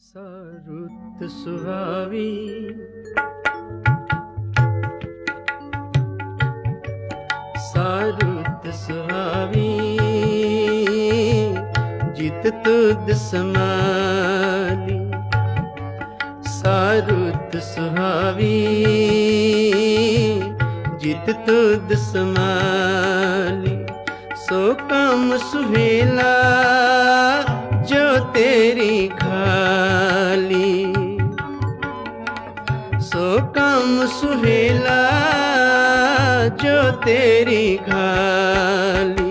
रुत सुहावी रुत सुहावी जित तुद समाली रुत सुहावी जित तुद समाली सो काम सुहेला जो तेरी खाली सो काम सुहेला जो तेरी खाली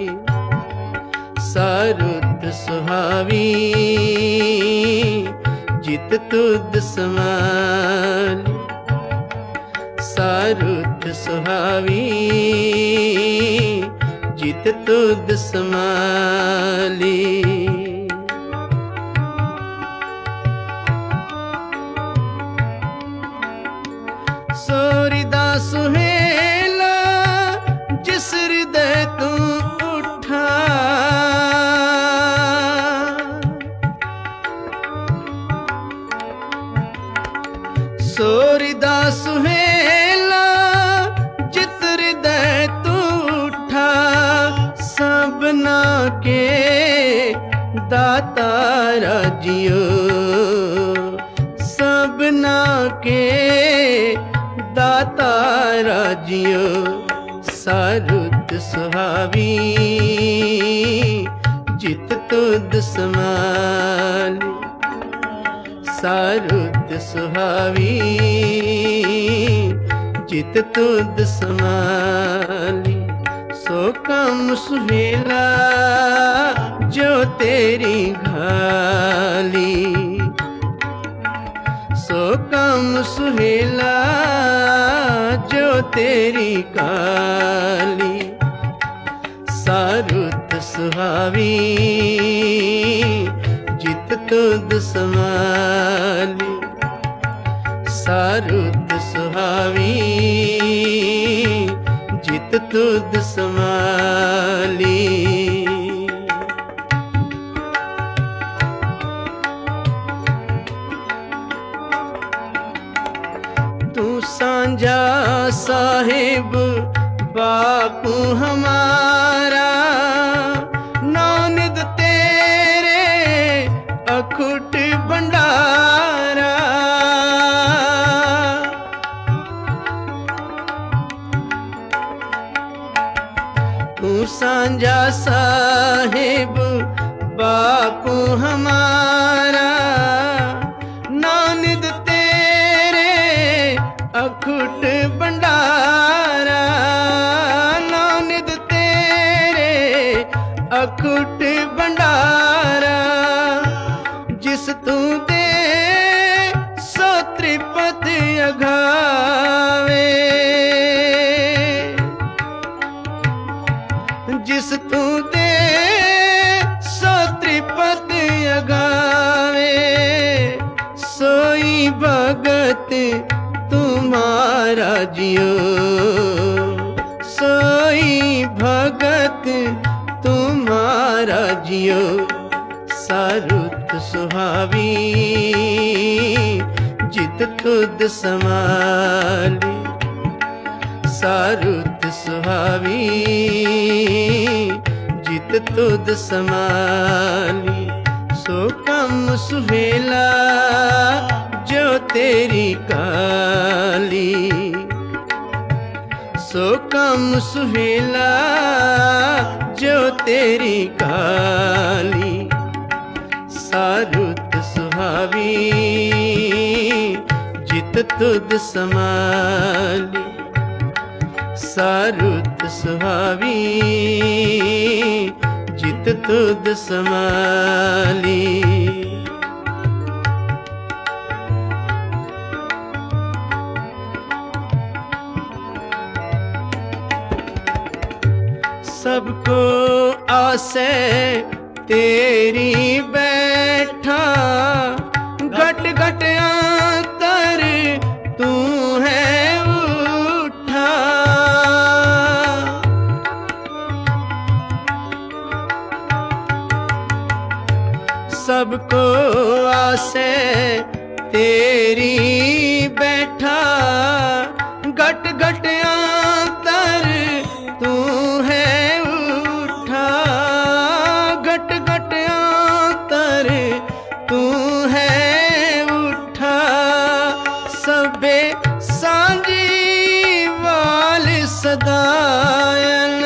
रुत सुहावी जित तुद समाली रुत सुहावी जित तुद समाली सोरिदा सुहेला जिस हृदय तू उठा सोरिदा सुहेला जित हृदय तू उठा सबना के दाता राजियो सबना के दाता राजियो रुत सुहावी जित तुद समाली रुत सुहावी जित तुद समाली सो काम सुहेला जो तेरी घाली सो काम सुहेला जो तेरी काली रुत सुहावी जित तुद समाली रुत सुहावी जित तुद समाली सांझा साहिब बापू हमारा नौनिद तेरे अखुट भंडारा तू सांझा साहिब बापू हमारा नौनिद अखुट भंडारा नौनिद तेरे अखुट भंडारा जिस तू दे सो त्रिपत अघावे जिस तू दे सो त्रिपत अघावे सोई भगत तुम्हारा जियो सोई भगत तुम्हारा जियो रुत सुहावी जित तुद समाली रुत सुहावी जित तुद समाली सो काम सुहेला जो तेरी काली सो काम सुहेला जो तेरी काली रुत सुहावी जित तुद समाली रुत सुहावी जित तुद समाली सबको आसे तेरी बैठा घट घट अंतर तू है उठा सबको आसे तेरी बैठा, घट घट अंतर तू है उठा, घट घट अंतर तू है उठा। सबे सांझी वाल सदायन,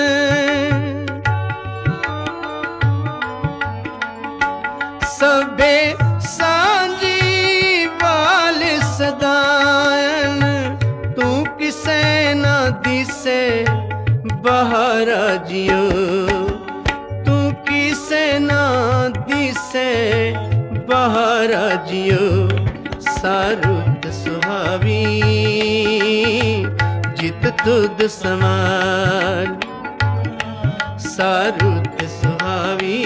सबे सांझी वाल सदायन, तू किसे ना दिसे बाहर जियो, तू किसे ना दिसे बाहर जियो। सारुत सुहावी जित तुद समान, सारुत सुहावी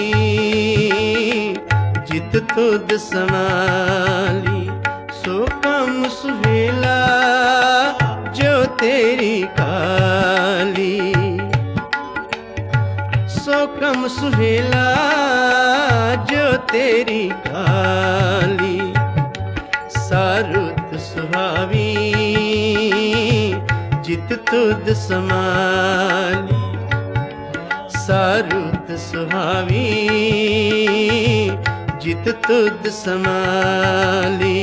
जित तुद समाली। सो कम सुहेला जो तेरी काली, सो कम सुहेला जो तेरी काली। सारुत सुहावी जित तुद समाली, सारुत सुहावी जित तुद समाली।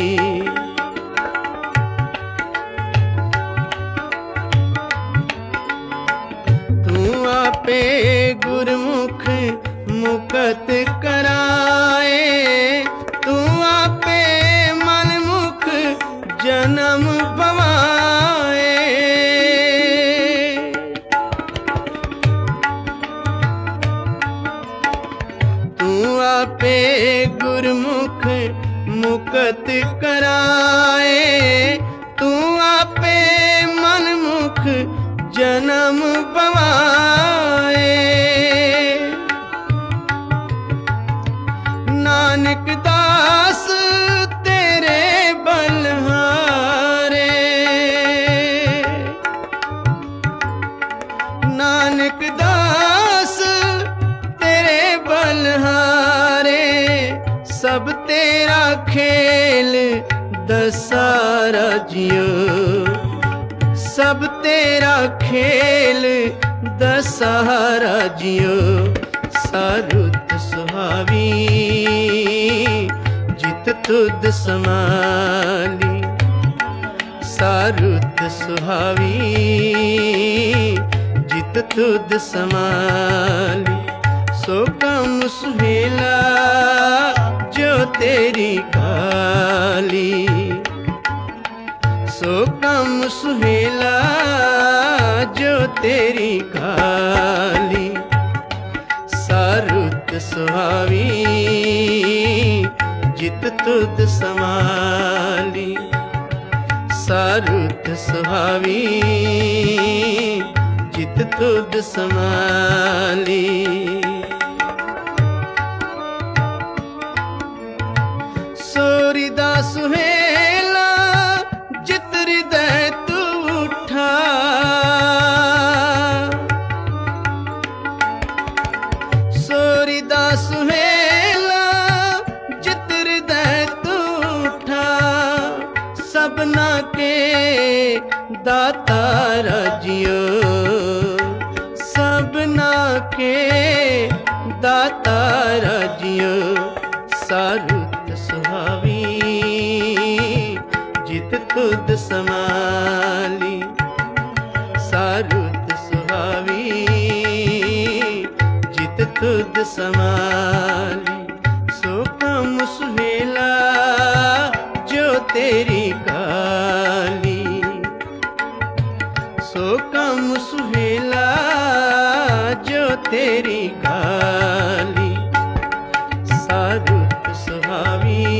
तू आपे गुरमुख मुकत कराए, तू आपे मन मुख जन्म बवाए। तू आपे गुरमुख मुकत कराए, तू आपे मन मुख जन्म बवाए। नानक दास तेरे बलहारे, नानक दास तेरे बलहारे। सब तेरा खेल दसारा जियो, सब तेरा खेल दशहरा जियो। सारुत सुहावी जित तुद समाली, सारुत सुहावी जित तुद समाली। सो कम सुहेला जो तेरी काली, सो कम सुहेला जो तेरी काली। सारुत सुहावी जित तुद समाली, सारुत सुहावी जित तुद समाली। सोरिदा सुहेला जित हृदय तू उठा, सोरिदा सुहेला जित हृदय तू उठा। सबना के दाता जियो, सबना के दाता जियो। सारुत सुहावी जित तुद समाली, सारुत सुहावी जित तुद समाली। सो कम सुहेला जो तेरी काली, सो कम सुहेला जो तेरी काली। सारुत सुहावी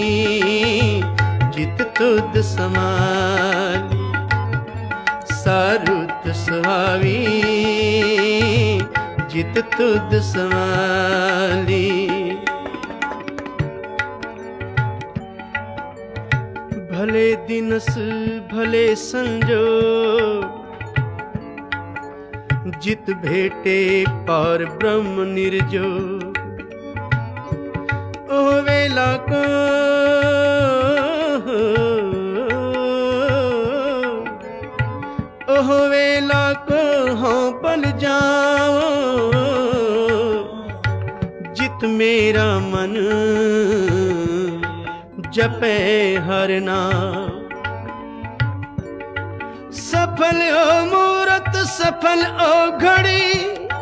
जित तुद समाली, सारुत सुहावी जित तुद समाली। भले दिनस भले संजोग, जित भेटे पार ब्रह्म निर्जोग। ओवे वेला को ओह वेला को हाँ पल जाओ जित मेरा मन जपे हर नाम। सफल ओ मूरत सफल ओ घड़ी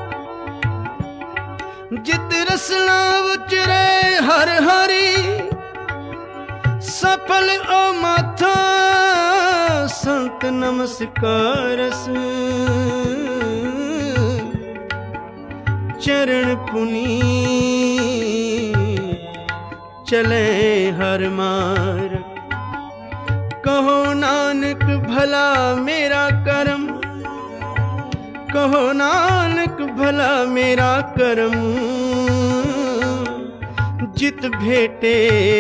जित रसना उचरे हर हरी। सफल ओ माथा संत नमस्कारस चरण पुनी चले हर मार। कहो नानक भला मेरा कर्म कहो नानक भला मेरा कर्म जित भेटे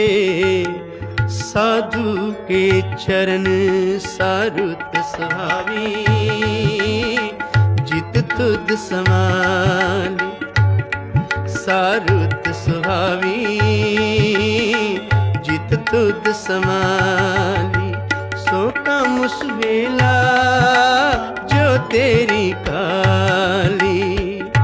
साधु के चरण सारुत सुहावी। जित तुद समाली सारुत सुहावी जित तुद समाली। सो कम सुहेला जो तेरी काली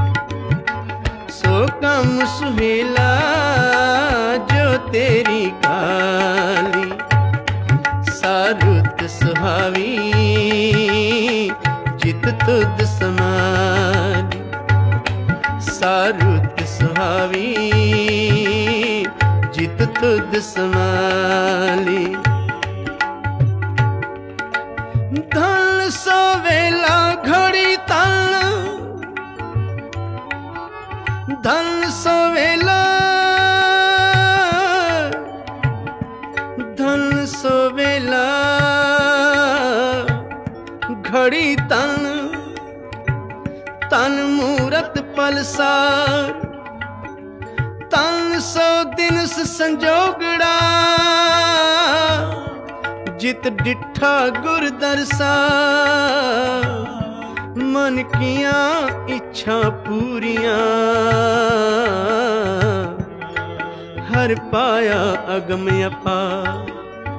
सो कम सुहेला जो तेरी काली। सारुत सुहावी जित तुद समाली सारुत सुहावी जित तुद समाली। धन सो वेला घड़ी तन धन सो वेला धन सो वेला घड़ी तन तन मूरत पलसार। तन सो दिन संजोगड़ा जित डिठा गुर दरसा। मन किया इच्छा पूरियां हर पाया अगम अपार।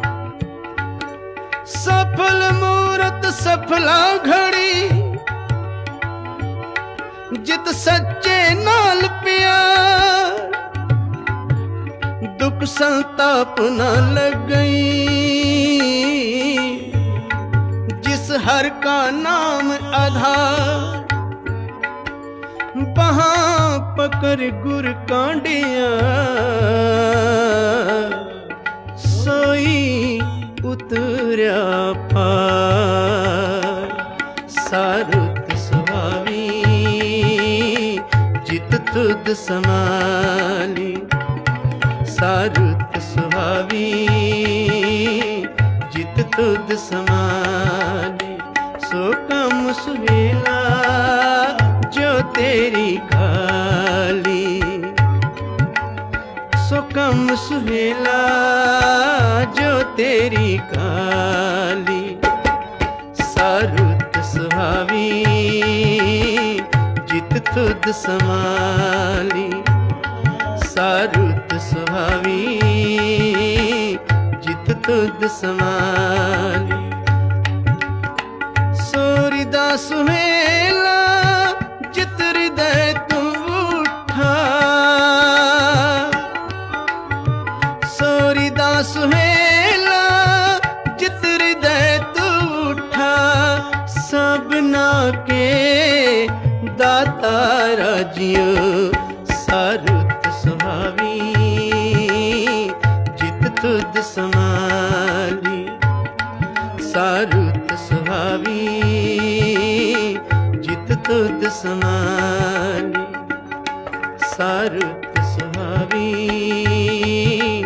सफल मूरत सफला घड़ी जित सच्चे नाल प्यार। दुख संताप न लगई जिस हर का नाम आधार। बहा पकड़ गुर कांडिया सोई उतरा पार। सारुत सुहावी जित तुद समाली सारुत सुहावी जित तुद समाली। सो कम सुहेला जो तेरी काली सो कम सुहेला जो तेरी काली। सारुत सुहावी जित तुद समाली सारुत सुहावी जित तुद समाली। सोरिदा सुहेला जित हृदय तू उठा। सोरिदा सुहेला जित हृदय तू उठा। सबना के दाता राजियो सारुत सुहावी जित तुद समाली सारुत सुहावी जित तुद समाली सारुत सुहावी